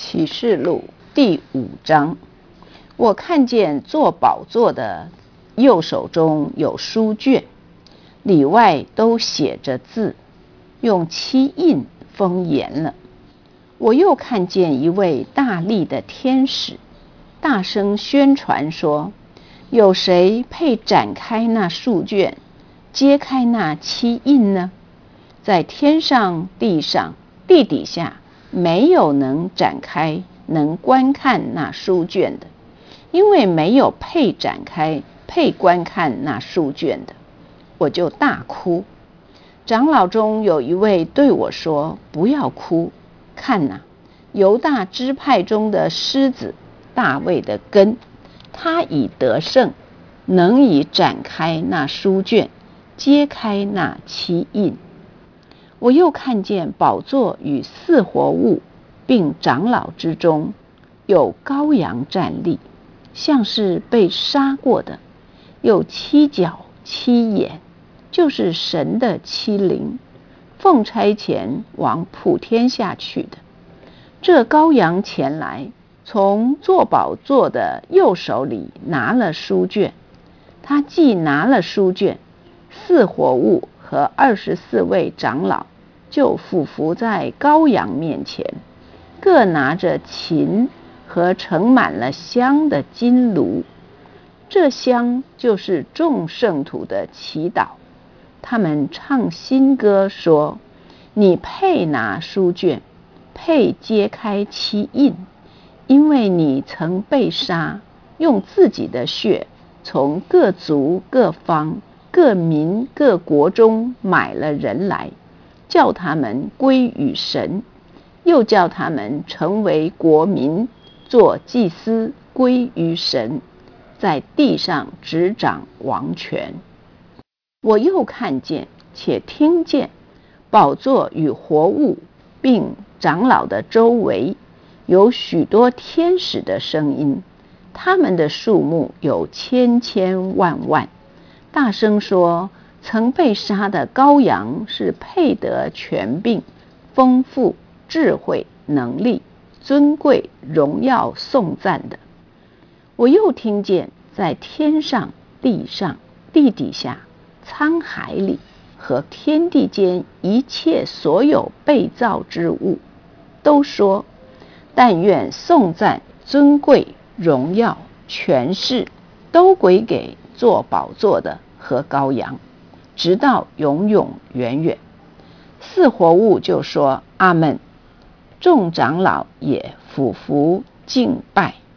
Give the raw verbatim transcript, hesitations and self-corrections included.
启示录第五章，我看见坐宝座的右手中有书卷，里外都写着字，用漆印封严了。我又看见一位大力的天使，大声宣传说：有谁配展开那书卷，揭开那漆印呢？在天上、地上、地底下，没有能展开、能观看那书卷的，因为没有配展开、配观看那书卷的。我就大哭。长老中有一位对我说：不要哭，看哪，犹大支派中的狮子大卫的根，他已得胜，能以展开那书卷，揭开那漆印。我又看见宝座与四活物并长老之中，有羔羊站立，像是被杀过的，有七角七眼，就是神的七灵，奉差遣往普天下去的。这羔羊前来，从坐宝座的右手里拿了书卷，他既拿了书卷，四活物和二十四位长老就俯伏在羔羊面前，各拿着琴和盛满了香的金炉，这香就是众圣徒的祈祷。他们唱新歌说：你配拿书卷，配揭开漆印，因为你曾被杀，用自己的血从各族各方各民各国中买了人来，叫他们归于神，又叫他们成为国民，做祭司归于神，在地上执掌王权。我又看见且听见宝座与活物并长老的周围有许多天使的声音，他们的数目有千千万万，大声说：曾被杀的羔羊是配得权柄、丰富、智慧、能力、尊贵、荣耀、颂赞的。我又听见在天上、地上、地底下、沧海里和天地间一切所有被造之物，都说：但愿颂赞、尊贵、荣耀、权势都归给坐宝座的和羔羊，直到永永远远。四活物就说：阿们。众长老也俯伏敬拜。